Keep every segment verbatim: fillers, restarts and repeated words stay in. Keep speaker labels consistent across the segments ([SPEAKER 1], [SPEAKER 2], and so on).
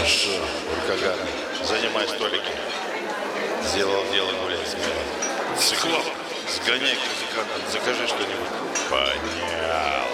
[SPEAKER 1] Ну что, Уркаган, занимай столики. Сделал дело, гуляй смело. Циклоп, сгоняй к музыкантам, закажи что-нибудь. Понял.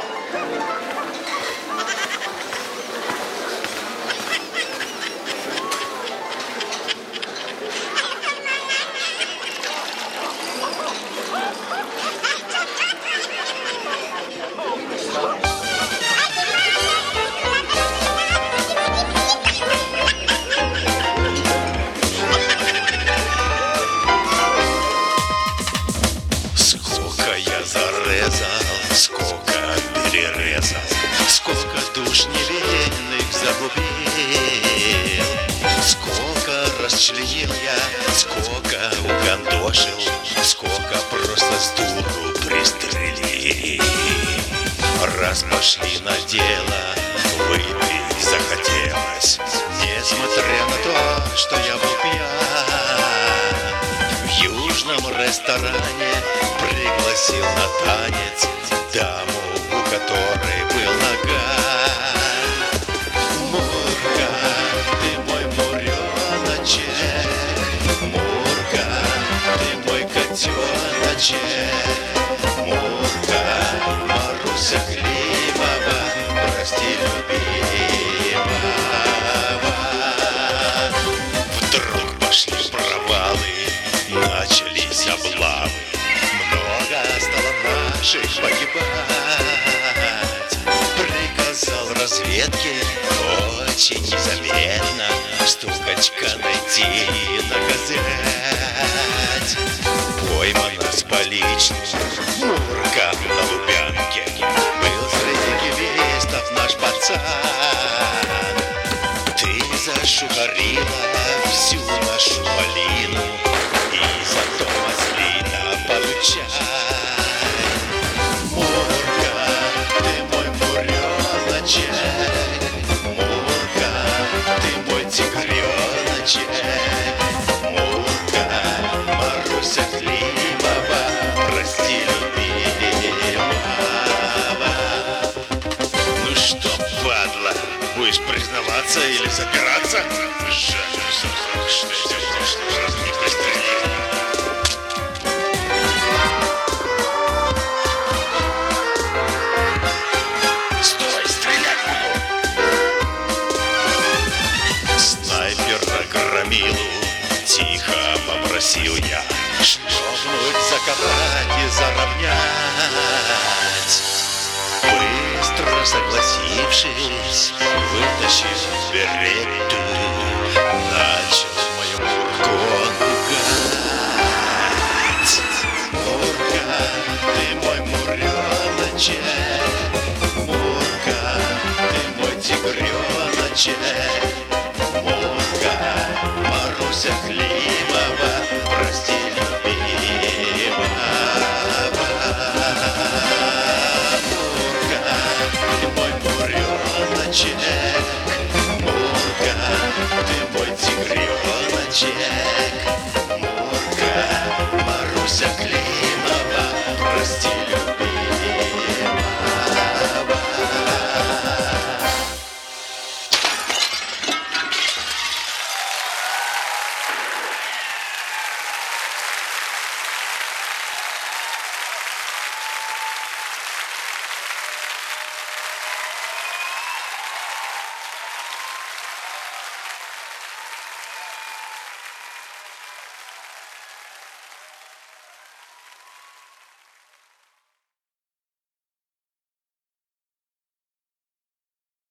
[SPEAKER 2] Сколько перерезал, сколько душ невинных загубил, сколько расчленил я, сколько угандошил, сколько просто с дуру пристрелил. Раз пошли на дело, выпить захотелось, несмотря на то, что я был пьян. В южном ресторане пригласил на танец даму, у которой был наган. Мурка, ты мой муреночек, Мурка, ты мой котеночек, Мурка, Маруся Климова, прости, любимого. Вдруг пошли провалы, начались облавы, много стало наших погибать. Приказал разведке очень незаметно стукачка найти и наказать. Поймана с поличным Мурком на Лубянке, был среди кивистов наш пацан. Ты зашухарила всю нашу малину, и зато маслина получай. Мурка, ты мой муреночек, Мурка, ты мой тигреночек, Мурка, Маруся Климова, прости, любимого. Ну что, падла, будешь признаваться или запираться? Жаль, что я тебя в прошлый раз не пристрелил. Стой, стрелять буду! Снайпера громилу тихо попросил я шнобнуть, закопать и заровнять. Быстро согласившись, вытащив беретту, начал мою Мурку он пугать. Мурка, ты мой муреночек, Мурка, ты мой тигреночек, Мурка, Маруся Климова, прости, любимого. Мурка, ты мой муреночек, Мурка, ты мой тигреночек.